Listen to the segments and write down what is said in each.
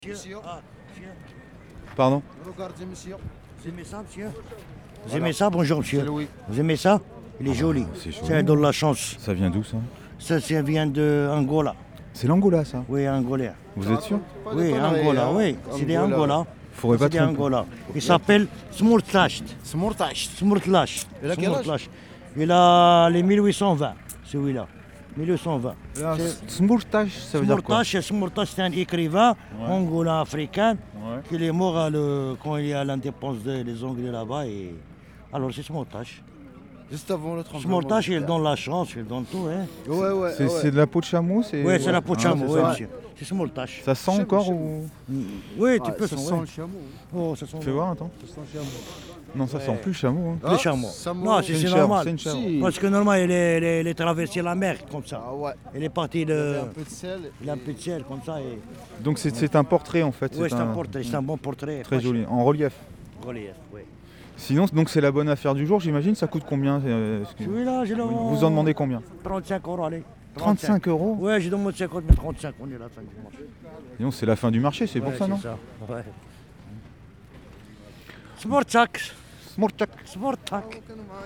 Monsieur. Ah, monsieur. Pardon? Regardez, monsieur. Vous aimez ça, monsieur? Vous Voilà. aimez ça? Bonjour, monsieur. C'est Louis. Vous aimez ça? Il est joli. c'est joli. Ça donne la chance. Ça vient d'où ça? Ça vient de Angola. C'est l'Angola ça? Oui, Angolais. Vous êtes sûr? Pas de Oui, conneries, Angola, hein. oui. C'est des Angola. Faudrait pas C'est des tromper. Angola. Il s'appelle Smurtasht. Smurtash. Smurtlash. Il a quel âge? Smurtlash. Il a les 1820, celui-là. 1820. Smurtash, ça veut dire quoi? Smurtash, c'est un écrivain angolais africain Ouais. qui est mort quand il y a l'indépendance des Anglais là-bas. Et... Alors c'est Smurtash. Juste avant le tremblement. Smurtash, de il terre. donne la chance, il donne tout. Hein. Ouais. C'est de la peau de chameau? Oui, c'est la peau de Ah, chameau, c'est oui, ça. monsieur. C'est Smurtash. Ça sent Chameau, encore chameau. ou... Oui, tu Ah, peux ça sentir. sent Oui. le chameau. Oh, ça sent Fais voir, attends. Ça sent le chameau. Non, ça sent plus le chameau. Hein. Les chameaux. Non, c'est normal. C'est une chèvre. Si. Parce que normalement, il est traversé la mer comme ça. Ah ouais. Il est parti Il y avait de. un peu de sel. Il a un peu de ciel comme ça. Et... Donc c'est un portrait en fait. Oui, c'est un portrait, c'est un bon portrait. Très joli, en relief. Relief, oui. Sinon, donc c'est la bonne affaire du jour, j'imagine. Ça coûte combien? Celui-là, j'ai le. Vous en demandez combien? 35 €, allez. 35 €? Ouais, j'ai demandé 50, mais 35, on est là, fin du mois. Sinon, c'est la fin du marché, c'est pour Ouais, ça, non? c'est ça, ouais. Sportsak. Smurtak. Sportak.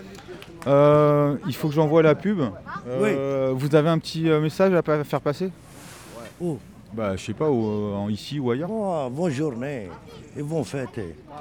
Il faut que j'envoie la pub. Vous avez un petit message à faire passer? Oh, Bah, je sais pas, ici ou ailleurs. bonne journée et bonne fête.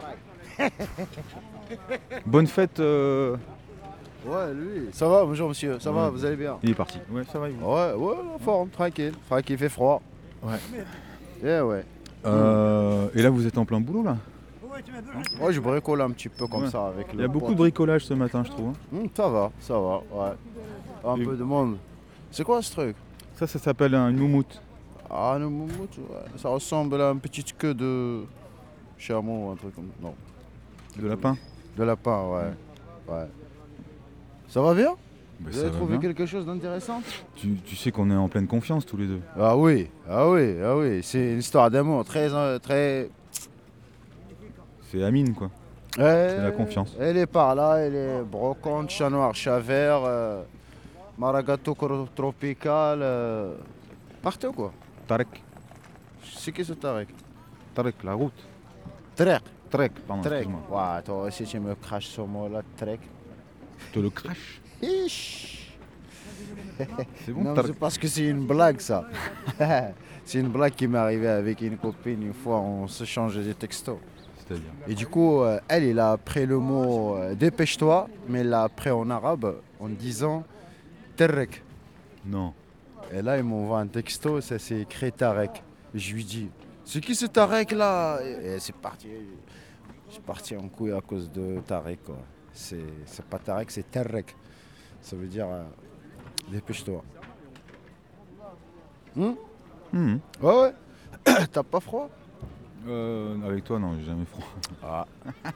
Bonne fête. Ouais, lui. Ça va, bonjour monsieur. Ça va, vous allez bien? Il est parti. Ouais, ça va. Il Ouais, en forme, tranquille. Tranquille, il fait froid. Ouais. Ouais. Et là, vous êtes en plein boulot là. Ouais, je bricole un petit peu comme Ouais. ça avec le. Il y a beaucoup pote. de bricolage ce matin, je trouve. hein. Ça va, ouais. Un Et- peu de monde. C'est quoi ce truc? Ça s'appelle une moumoute. Ah, le moumoute, ouais. Ça ressemble à une petite queue de chameau, un truc comme ça. Non, De lapin. de lapin, ouais. Ça va bien? Bah, Vous ça avez va trouvé bien. quelque chose d'intéressant? Tu sais qu'on est en pleine confiance tous les deux. Ah oui. C'est une histoire d'amour très. C'est Amine quoi. C'est la confiance. Elle est par là, elle est brocante, chat noir, chat vert, maragato tropical, partout quoi. Tarek. C'est qui ce Tarek? Tarek, la route. Trek. Trek, pardon, Trek. excuse-moi. Ouais, toi aussi tu me craches ce mot-là, Trek. Te le crash. Ish. C'est bon, Non, Tarek. c'est parce que c'est une blague ça. C'est une blague qui m'est arrivée avec une copine une fois, on se changeait des textos. C'est-à-dire. Et du coup, elle a pris le mot dépêche-toi, mais elle l'a pris en arabe en disant Tarek. Non. Et là, il m'envoie un texto, ça c'est écrit Tarek. Et je lui dis, c'est qui ce Tarek là? Et c'est parti. C'est parti en couille à cause de Tarek quoi. C'est pas Tarek, c'est Tarek. Ça veut dire dépêche-toi. Mhm. Ouais. T'as pas froid? Avec toi, non, j'ai jamais froid. Ah.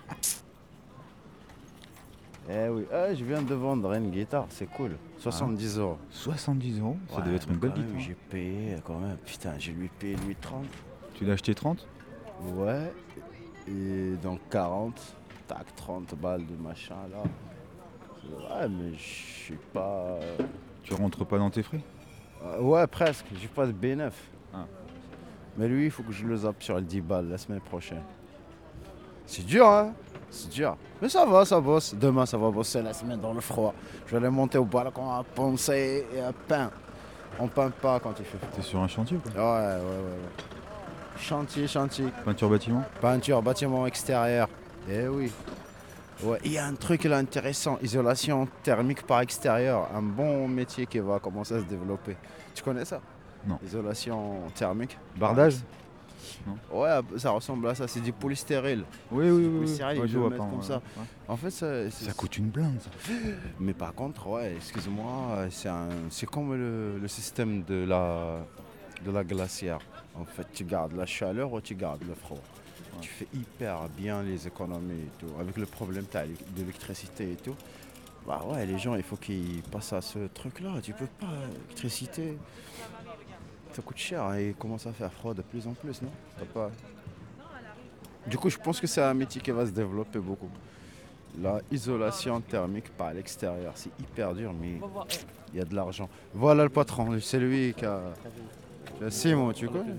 Eh oui, je viens de vendre une guitare, c'est cool. 70 €. 70 €, ça Ouais, devait être une mais belle quand même, guitare. J'ai payé quand même, putain, j'ai lui payé lui 30. Tu l'as acheté 30? Ouais, et donc 40, tac, 30 balles de machin là. Ouais, mais je suis pas. Tu rentres pas dans tes frais? Ouais, presque, j'ai pas de B9. Ah. Mais lui, il faut que je le zappe sur le 10 balles la semaine prochaine. C'est dur, hein? C'est dur. Mais ça va, ça bosse. Demain, ça va bosser la semaine dans le froid. Je vais aller monter au balcon à poncer et à peindre. On peint pas quand il fait froid. T'es sur un chantier ou quoi? Ouais. Chantier. Peinture bâtiment? Peinture, bâtiment extérieur. Eh oui. Ouais, il y a un truc là intéressant, isolation thermique par extérieur, un bon métier qui va commencer à se développer. Tu connais ça? Non. Isolation thermique. Bardage? Ouais, ça ressemble à ça, c'est du polystyrène. Oui. Polystyrène, Ouais, ils je le vois mettent pas. comme ouais. ça. En fait, Ça coûte une blinde ça. Mais par contre, ouais, excuse-moi, c'est comme le système de la glacière. En fait, tu gardes la chaleur ou tu gardes le froid. Tu fais hyper bien les économies et tout. Avec le problème d'électricité et tout. Bah ouais, les gens, il faut qu'ils passent à ce truc-là. Tu peux pas, l'électricité, ça coûte cher et il commence à faire froid de plus en plus, non? T'as pas... Du coup, je pense que c'est un métier qui va se développer beaucoup. La isolation thermique par l'extérieur, c'est hyper dur, mais il y a de l'argent. Voilà le patron, c'est lui qui a... Simon, tu connais?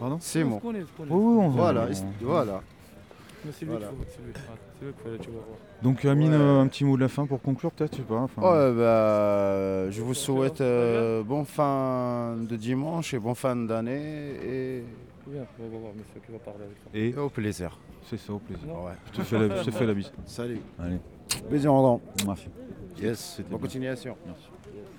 Pardon? Simon. Oui, oui, Voilà, on- voilà. Mais c'est lui Voilà. qu'il faut, c'est lui. Ah, c'est lui qu'il faut, tu vas voir. Donc Amine, Ouais. un petit mot de la fin pour conclure peut-être, je sais pas. Enfin, Ouais, bah, je vous souhaite bonne fin de dimanche et bonne fin d'année Viens, on va voir monsieur qui va parler avec toi. et et au plaisir. c'est ça, au plaisir. Non. Ouais. Je te fais la bise. Salut. Allez, Plaisir en grand. merci. Yes. C'était Bonne bien. continuation. Merci.